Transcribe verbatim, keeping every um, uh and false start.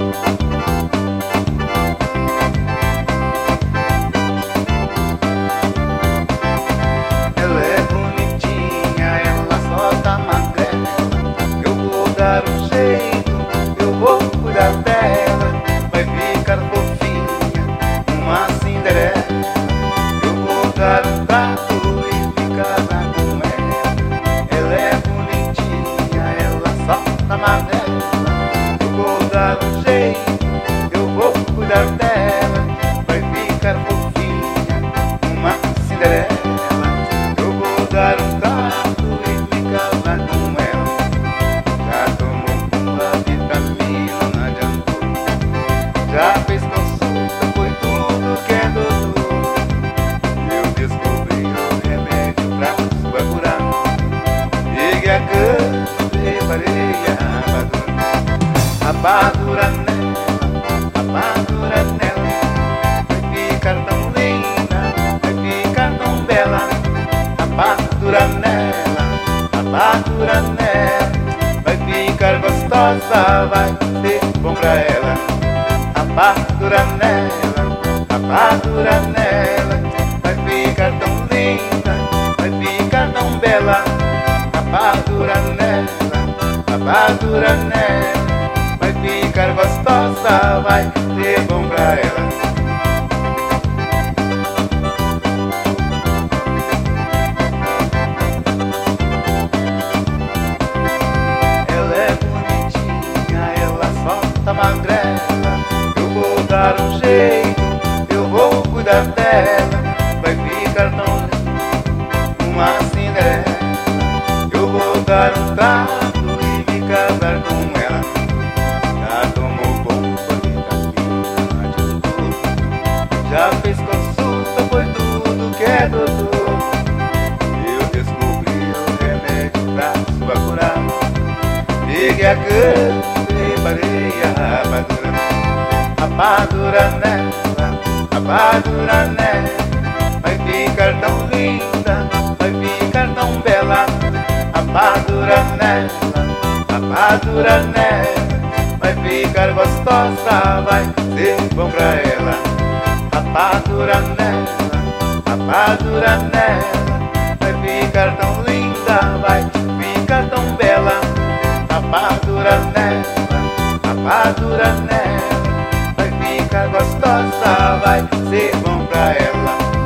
Ela é bonitinha, ela só tá magrela. Eu vou dar um jeito, eu vou cuidar dela. Vai ficar fofinha, uma Cinderela. Eu vou dar um trato e ficar com ela. Ela é bonitinha, ela só tá magrela. Eu vou dar um jeito, eu vou cuidar dela. Vai ficar fofinha, uma Cinderela. Eu vou dar um trato e me casar com ela. Já tomou uma vitamina, não adiantou. Já fez consulta, foi tudo que é doutor. Eu descobri o remédio pra sua curar. Peguei a cama, preparei a rapadura nela, rapadura nela. Vai ficar tão linda, vai ficar tão bela. Rapadura nela, rapadura nela. Vai ficar gostosa, vai ser bom pra ela. Rapadura nela, rapadura nela. Vai ficar tão linda, vai ficar tão bela. Rapadura nela, rapadura nela. Vai ficar gostosa, vai ser bom pra ela. Ela é bonitinha, ela só tá magrela. Eu vou dar um jeito, eu vou cuidar dela. Vai ficar tão linda, uma Cinderela. Eu vou dar um trato e me casar com ela. Já tomou bomba, vitamina, não adiantou. Já fez consulta, foi tudo que é doutor. Eu descobri o remédio pra sua curar. Peguei a cama, preparei a rapadura. Rapadura nela, rapadura nela. Vai ficar tão linda, vai ficar tão bela. Rapadura nela, rapadura nela. Vai ficar gostosa, vai ser bom pra ela. Rapadura nela, rapadura nela. Vai ficar tão linda, vai ficar tão bela. Rapadura nela, rapadura nela. Vai ficar gostosa, vai ser bom pra ela.